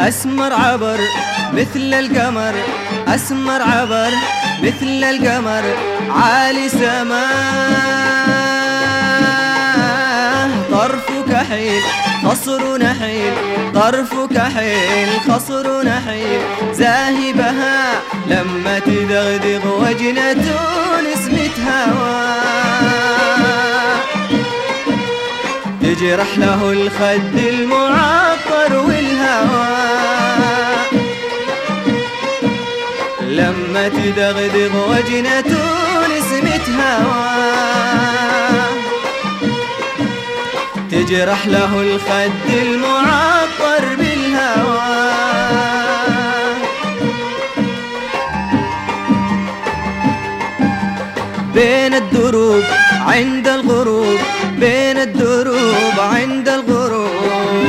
أسمر عبر مثل القمر، أسمر عبر مثل القمر، عالي سماه طرفك حيل خصر نحيل، طرفك حيل خصر نحيل، زاهبها لما تدغدغ وجنة نسمة هوا، تجرح له الخد المعطر والهوى، لما تدغدغ وجنة نسمة هوا، تجرح له الخد المعطر بالهوى. بين الدروب عند الغروب، بين الدروب عند الغروب،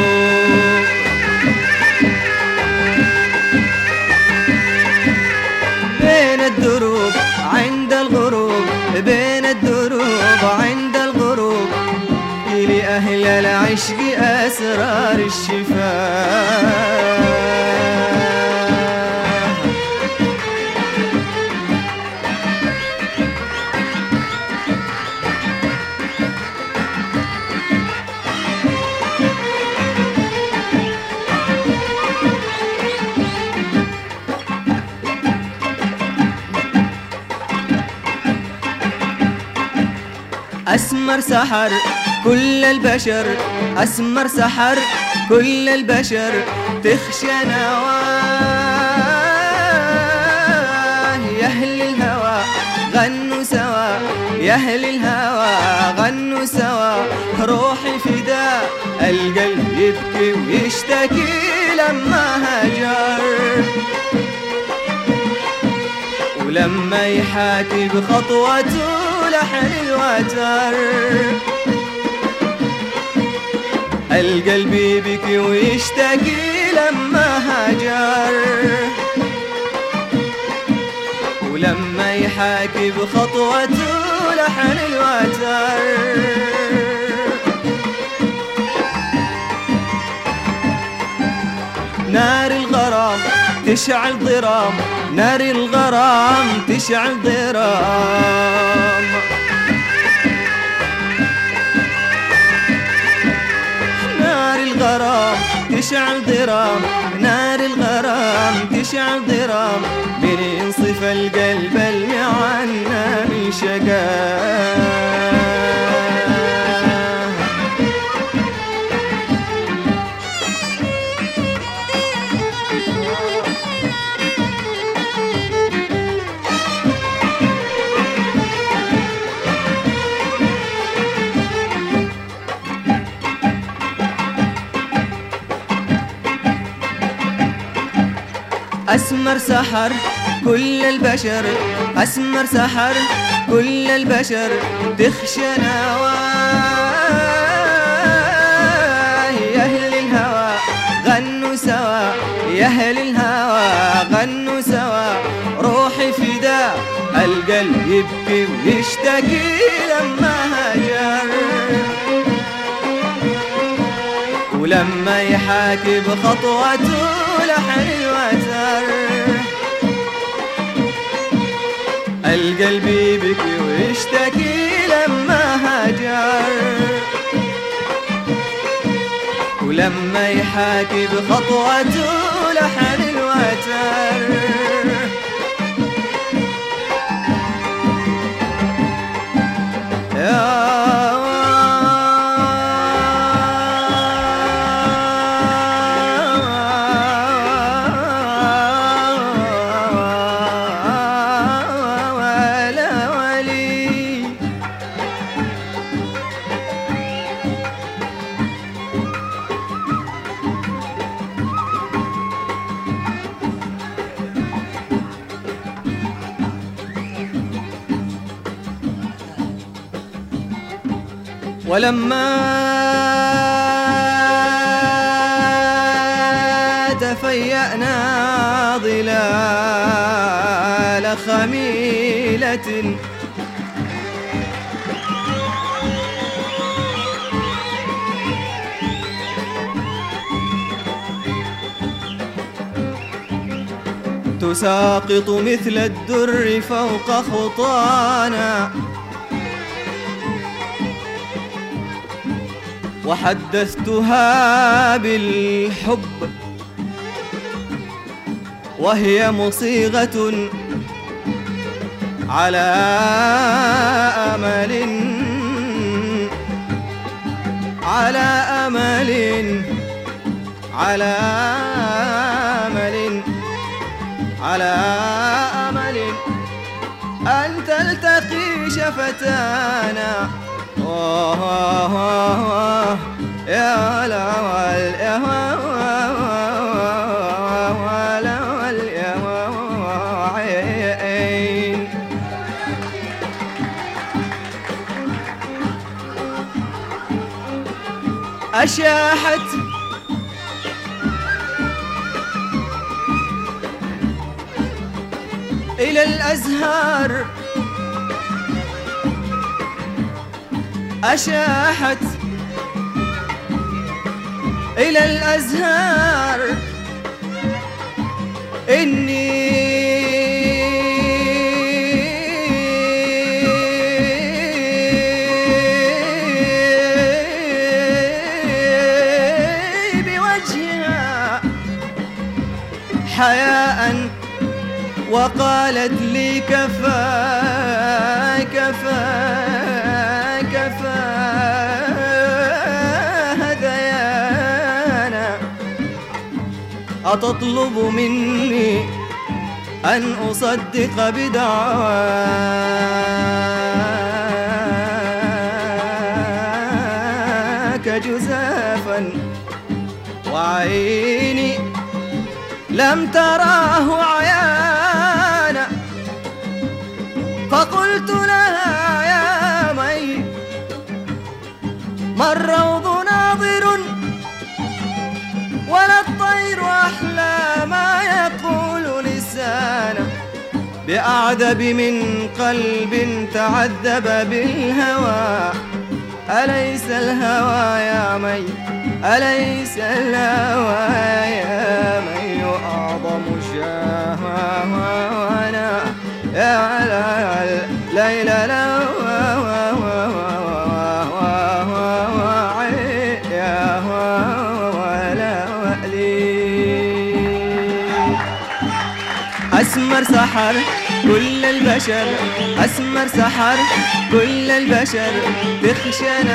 بين الدروب عند الغروب، بين الدروب عند الغروب، لأهل العشق أسرار الشفاء. أسمر سحر كل البشر، أسمر سحر كل البشر، تخشى نواه يا أهل الهوى غنوا سوا، يا أهل الهوى غنوا سوا، روحي فداء القلب يبكي ويشتكي لما هجر، ولما يحاكي بخطوته لحن الوتر، القلب يبكي ويشتكي لما هجر، ولما يحاكي بخطوته لحن الوتر. نار الغرام تشعل ضرام، نار الغرام تشعل ضرام، نار الغرام تشعل ضرام، نار الغرام تشعل ضرام، من ينصف القلب المعنى من شقاه. أسمر سحر كل البشر، أسمر سحر كل البشر، تخشى نواه يا أهل الهوى غنوا سوا، يا أهل الهوى غنوا سوا، روحي فداء القلب يبكي ويشتكي لما هجر، ولما يحاكي بخطوته لحن الوتر، القلب يبكي ويشتكي لما هجر، ولما يحاكي بخطوته لحن الوتر. ولما تفيأنا ظلال خميلة تساقط مثل الدر فوق خطانا، وحدثتها بالحب وهي مصيغة على أمل على أمل على أمل على أمل أن تلتقي شفتانا. يا لول يا لول يا عين. أشاحت إلى الأزهار، أشاحت إلى الأزهار إني بوجهها حياء، وقالت لي كفى كفى كفى هذيانا. أتطلب مني أن أصدق بدعواك جزافا، وعيني لم تراه عيانا. فقلت لها يا مي ما الروض ناظر ولا الطير أحلى ما يقول لسانا، بأعذب من قلب تعذب بالهوى. أليس الهوى يا مي أليس الهوى يا مي أعظم شهوانا يا ليلى لا أسمر سحر كل البشر، أسمر سحر كل البشر، تخشى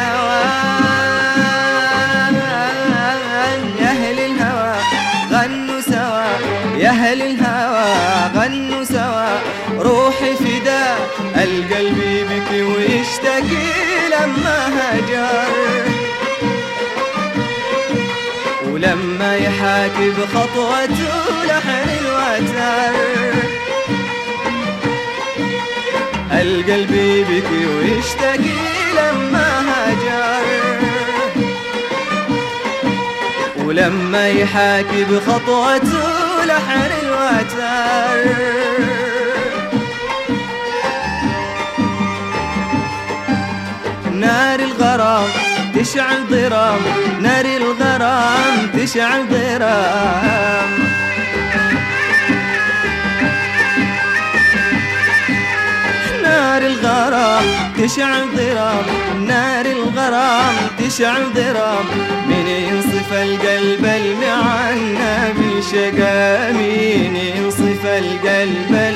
نوان يا أهل الهوى غنوا سوا، يا أهل الهوى غنوا سوا. روحي فداء القلب يبكي ويشتكي لما هجر، ولما يحاكي بخطوته لحن الوتر. القلب يبكي ويشتكي لما هجر، ولما يحاكي بخطوته لحن الوتر. نار الغرام تشعل ضرام، نار الغرام تشعل ضرام. نار الغرام تشعل ضرام، نار الغرام تشعل ضرام. من ينصف القلب المعنى بشقا، مين ينصف القلب